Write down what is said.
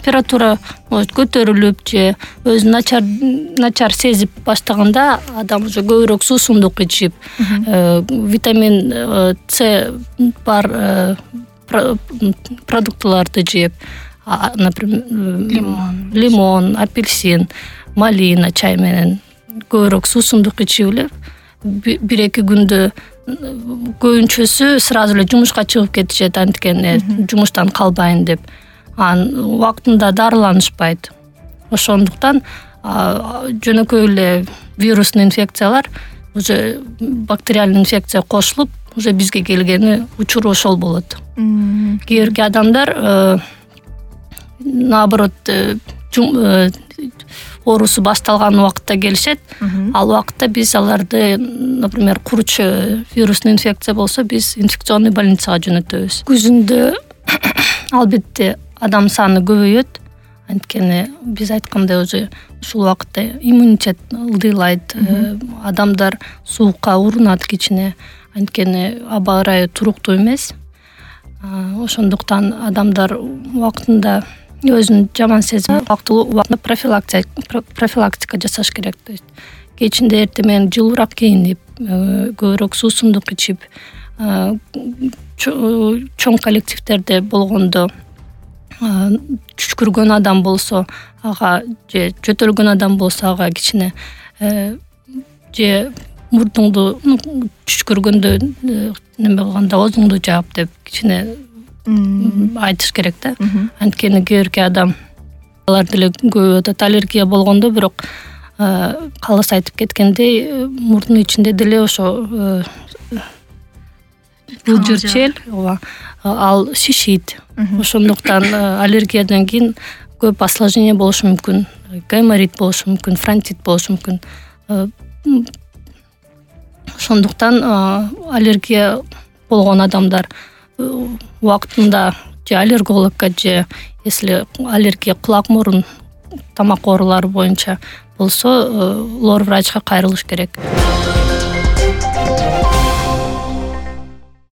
температура көтөрүлүп же өзүн начар сезип баштаганда адам уже көбүрөөк суусундук ичип, витамин С бар продуктыларды жеп, например, лимон, апельсин, малина чай менен көбүрөөк суусундук ичип эле 1-2 күндө көбүнчөсү сразу эле жумушка чыгып кетишет, анткени жумуштан калбайын деп. Убактында дарыланышпайт. Ошондуктан жөнөкөй эле вирусный инфекциялар уже бактериальный инфекция кошулуп, уже бизге келгени учуру ошол болот. Кээ бирки адамдар наоборот оорусу башталган убакытта келишет. Ал убакытта биз аларды, например, курчу вирусный инфекция болсо, биз инфекционный больницага жөнөтөбүз. Күзүндө албетте адам саны көбөйөт. Анткени биз айткандай уже ушул убакытта иммунитет ылдыйлайт. Адамдар суукка урунат кичине. Анткени аба ырайы туруктуу эмес. Ошондуктан адамдар убактында өзүн жаман сезип, убактылуу профилактика жасаш керек. То есть кечинде эртең менен жылуураак кийинип, көбүрөөк суусундук ичип, чоң коллективдерде болгондо түшкүргөн адам болсо, ага же жөтөлгөн адам болсо, ага кичине же мурдуңду түшкүргөндө неме кылганда озуңду жаап деп кичине айтыш керек да. Анткени кээ бирки адам алар деле көп аллергия болгондо, бирок калыс айтып кеткендей, мурдун ичинде деле ошо ылжырчел, ал шишийт. Ошондуктан аллергиядан кийин көп осложнение болушу мүмкүн. Гайморит болушу мүмкүн, фронтит болушу мүмкүн. Ошондуктан аллергия болгон адамдар убактында же аллергологко, же если аллергия кулак, мурун, тамак оорулары боюнча болсо, лор врачка кайрылыш керек.